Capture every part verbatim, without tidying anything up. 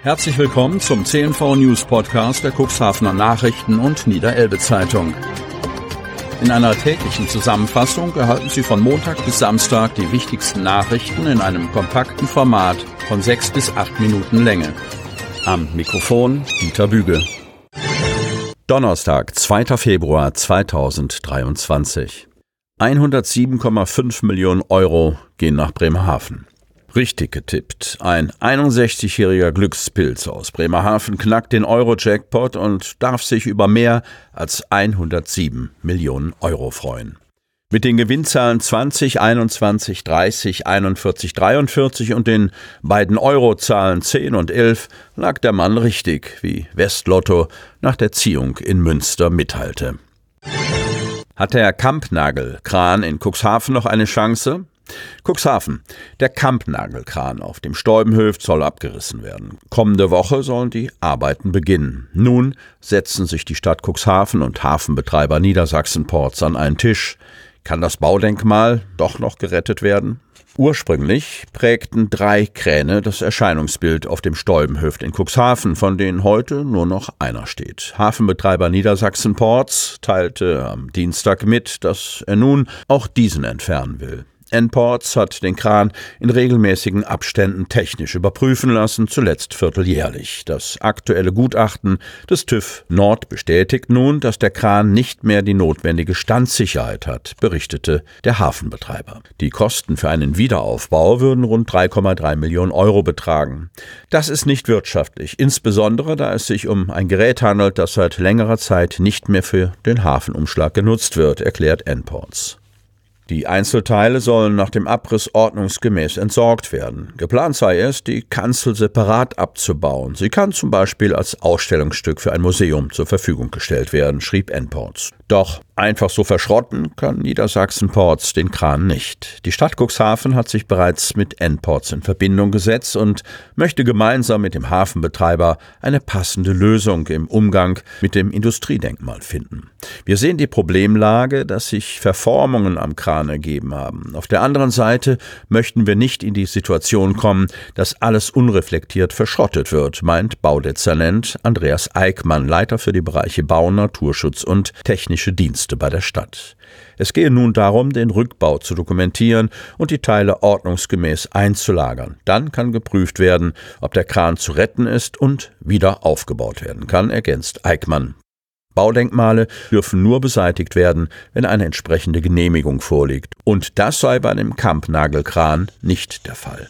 Herzlich willkommen zum C N V News Podcast der Cuxhavener Nachrichten und Niederelbe Zeitung. In einer täglichen Zusammenfassung erhalten Sie von Montag bis Samstag die wichtigsten Nachrichten in einem kompakten Format von sechs bis acht Minuten Länge. Am Mikrofon Dieter Büge. Donnerstag, zweiter Februar zweitausenddreiundzwanzig. hundertsieben Komma fünf Millionen Euro gehen nach Bremerhaven. Richtig getippt. Ein einundsechzigjähriger Glückspilz aus Bremerhaven knackt den Euro-Jackpot und darf sich über mehr als hundertsieben Millionen Euro freuen. Mit den Gewinnzahlen zwanzig, einundzwanzig, dreißig, einundvierzig, dreiundvierzig und den beiden Eurozahlen zehn und elf lag der Mann richtig, wie Westlotto nach der Ziehung in Münster mitteilte. Hat der Kampnagelkran in Cuxhaven noch eine Chance? Cuxhaven. Der Kampnagelkran auf dem Steubenhöft soll abgerissen werden. Kommende Woche sollen die Arbeiten beginnen. Nun setzen sich die Stadt Cuxhaven und Hafenbetreiber Niedersachsen-Ports an einen Tisch. Kann das Baudenkmal doch noch gerettet werden? Ursprünglich prägten drei Kräne das Erscheinungsbild auf dem Steubenhöft in Cuxhaven, von denen heute nur noch einer steht. Hafenbetreiber Niedersachsen-Ports teilte am Dienstag mit, dass er nun auch diesen entfernen will. N-Ports hat den Kran in regelmäßigen Abständen technisch überprüfen lassen, zuletzt vierteljährlich. Das aktuelle Gutachten des TÜV Nord bestätigt nun, dass der Kran nicht mehr die notwendige Standsicherheit hat, berichtete der Hafenbetreiber. Die Kosten für einen Wiederaufbau würden rund drei Komma drei Millionen Euro betragen. Das ist nicht wirtschaftlich, insbesondere da es sich um ein Gerät handelt, das seit längerer Zeit nicht mehr für den Hafenumschlag genutzt wird, erklärt N-Ports. Die Einzelteile sollen nach dem Abriss ordnungsgemäß entsorgt werden. Geplant sei es, die Kanzel separat abzubauen. Sie kann zum Beispiel als Ausstellungsstück für ein Museum zur Verfügung gestellt werden, schrieb N-Ports. Doch einfach so verschrotten kann Niedersachsen-Ports den Kran nicht. Die Stadt Cuxhaven hat sich bereits mit N-Ports in Verbindung gesetzt und möchte gemeinsam mit dem Hafenbetreiber eine passende Lösung im Umgang mit dem Industriedenkmal finden. Wir sehen die Problemlage, dass sich Verformungen am Kran ergeben haben. Auf der anderen Seite möchten wir nicht in die Situation kommen, dass alles unreflektiert verschrottet wird, meint Baudezernent Andreas Eickmann, Leiter für die Bereiche Bau, Naturschutz und technische Dienste bei der Stadt. Es gehe nun darum, den Rückbau zu dokumentieren und die Teile ordnungsgemäß einzulagern. Dann kann geprüft werden, ob der Kran zu retten ist und wieder aufgebaut werden kann, ergänzt Eickmann. Baudenkmale dürfen nur beseitigt werden, wenn eine entsprechende Genehmigung vorliegt. Und das sei bei dem Kampnagelkran nicht der Fall.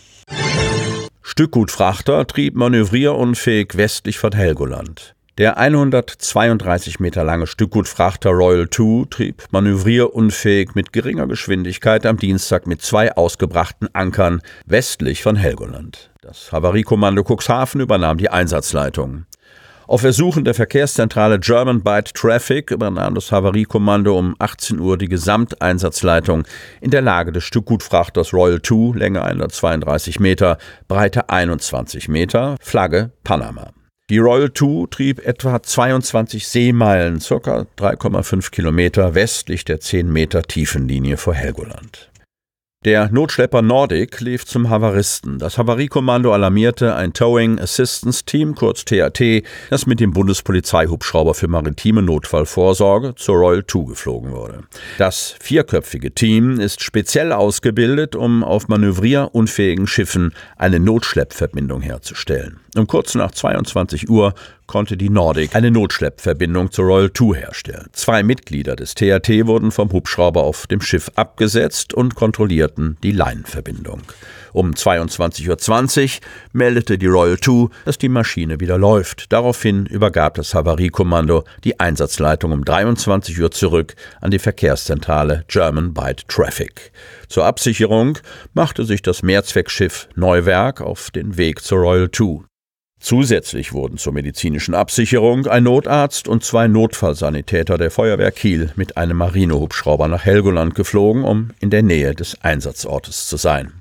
Stückgutfrachter trieb manövrierunfähig westlich von Helgoland. Der hundertzweiunddreißig Meter lange Stückgutfrachter Royal zwei trieb manövrierunfähig mit geringer Geschwindigkeit am Dienstag mit zwei ausgebrachten Ankern westlich von Helgoland. Das Havariekommando Cuxhaven übernahm die Einsatzleitung. Auf Ersuchen der Verkehrszentrale German Byte Traffic übernahm das Havariekommando um achtzehn Uhr die Gesamteinsatzleitung in der Lage des Stückgutfrachters Royal zwei, Länge hundertzweiunddreißig Meter, Breite einundzwanzig Meter, Flagge Panama. Die Royal zwei trieb etwa zweiundzwanzig Seemeilen, ca. drei Komma fünf Kilometer westlich der zehn Meter Tiefenlinie vor Helgoland. Der Notschlepper Nordic lief zum Havaristen. Das Havariekommando alarmierte ein Towing Assistance Team, kurz T A T, das mit dem Bundespolizeihubschrauber für maritime Notfallvorsorge zur Royal zwei geflogen wurde. Das vierköpfige Team ist speziell ausgebildet, um auf manövrierunfähigen Schiffen eine Notschleppverbindung herzustellen. Um kurz nach zweiundzwanzig Uhr konnte die Nordic eine Notschleppverbindung zur Royal zwei herstellen. Zwei Mitglieder des T A T wurden vom Hubschrauber auf dem Schiff abgesetzt und kontrollierten die Leinenverbindung. Um zweiundzwanzig Uhr zwanzig meldete die Royal zwei, dass die Maschine wieder läuft. Daraufhin übergab das Havariekommando die Einsatzleitung um dreiundzwanzig Uhr zurück an die Verkehrszentrale German Byte Traffic. Zur Absicherung machte sich das Mehrzweckschiff Neuwerk auf den Weg zur Royal zwei. Zusätzlich wurden zur medizinischen Absicherung ein Notarzt und zwei Notfallsanitäter der Feuerwehr Kiel mit einem Marinehubschrauber nach Helgoland geflogen, um in der Nähe des Einsatzortes zu sein.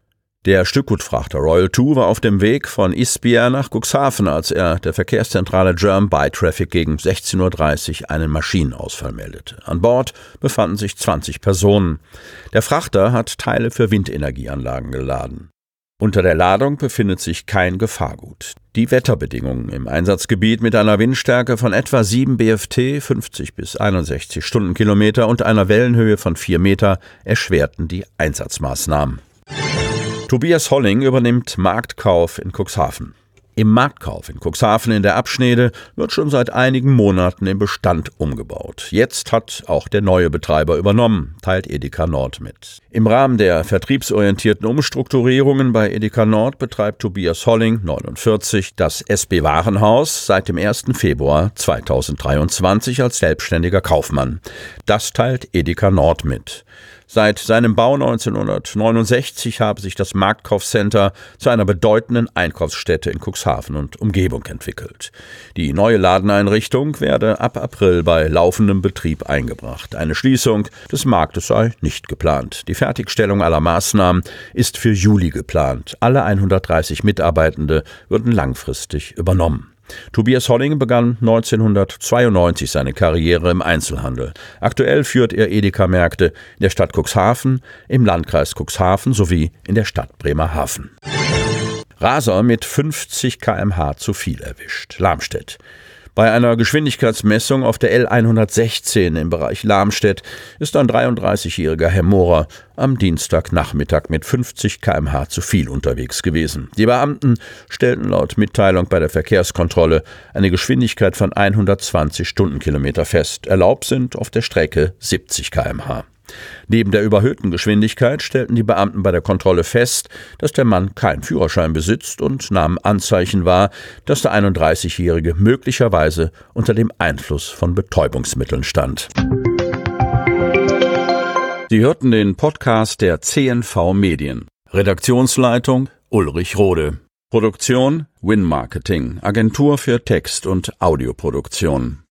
Der Stückgutfrachter Royal zwei war auf dem Weg von Isbjer nach Cuxhaven, als er der Verkehrszentrale German Byte Traffic gegen sechzehn Uhr dreißig einen Maschinenausfall meldete. An Bord befanden sich zwanzig Personen. Der Frachter hat Teile für Windenergieanlagen geladen. Unter der Ladung befindet sich kein Gefahrgut. Die Wetterbedingungen im Einsatzgebiet mit einer Windstärke von etwa sieben B F T, fünfzig bis einundsechzig Stundenkilometer und einer Wellenhöhe von vier Meter erschwerten die Einsatzmaßnahmen. Tobias Holling übernimmt Marktkauf in Cuxhaven. Im Marktkauf in Cuxhaven in der Abschnede wird schon seit einigen Monaten im Bestand umgebaut. Jetzt hat auch der neue Betreiber übernommen, teilt Edeka Nord mit. Im Rahmen der vertriebsorientierten Umstrukturierungen bei Edeka Nord betreibt Tobias Holling, neunundvierzig, das S B Warenhaus seit dem ersten Februar zweitausenddreiundzwanzig als selbstständiger Kaufmann. Das teilt Edeka Nord mit. Seit seinem Bau neunzehnhundertneunundsechzig habe sich das Marktkaufcenter zu einer bedeutenden Einkaufsstätte in Cuxhaven und Umgebung entwickelt. Die neue Ladeneinrichtung werde ab April bei laufendem Betrieb eingebracht. Eine Schließung des Marktes sei nicht geplant. Die Fertigstellung aller Maßnahmen ist für Juli geplant. Alle hundertdreißig Mitarbeitende würden langfristig übernommen. Tobias Holling begann neunzehnhundertzweiundneunzig seine Karriere im Einzelhandel. Aktuell führt er Edeka-Märkte in der Stadt Cuxhaven, im Landkreis Cuxhaven sowie in der Stadt Bremerhaven. Raser mit fünfzig Kilometer pro Stunde zu viel erwischt. Lamstedt. Bei einer Geschwindigkeitsmessung auf der L hundertsechzehn im Bereich Lamstedt ist ein dreiunddreißigjähriger Herr Mohrer am Dienstagnachmittag mit fünfzig Kilometer pro Stunde zu viel unterwegs gewesen. Die Beamten stellten laut Mitteilung bei der Verkehrskontrolle eine Geschwindigkeit von hundertzwanzig Stundenkilometer fest. Erlaubt sind auf der Strecke siebzig Kilometer pro Stunde. Neben der überhöhten Geschwindigkeit stellten die Beamten bei der Kontrolle fest, dass der Mann keinen Führerschein besitzt und nahmen Anzeichen wahr, dass der einunddreißigjährige möglicherweise unter dem Einfluss von Betäubungsmitteln stand. Sie hörten den Podcast der C N V Medien. Redaktionsleitung Ulrich Rode. Produktion Win Marketing, Agentur für Text- und Audioproduktion.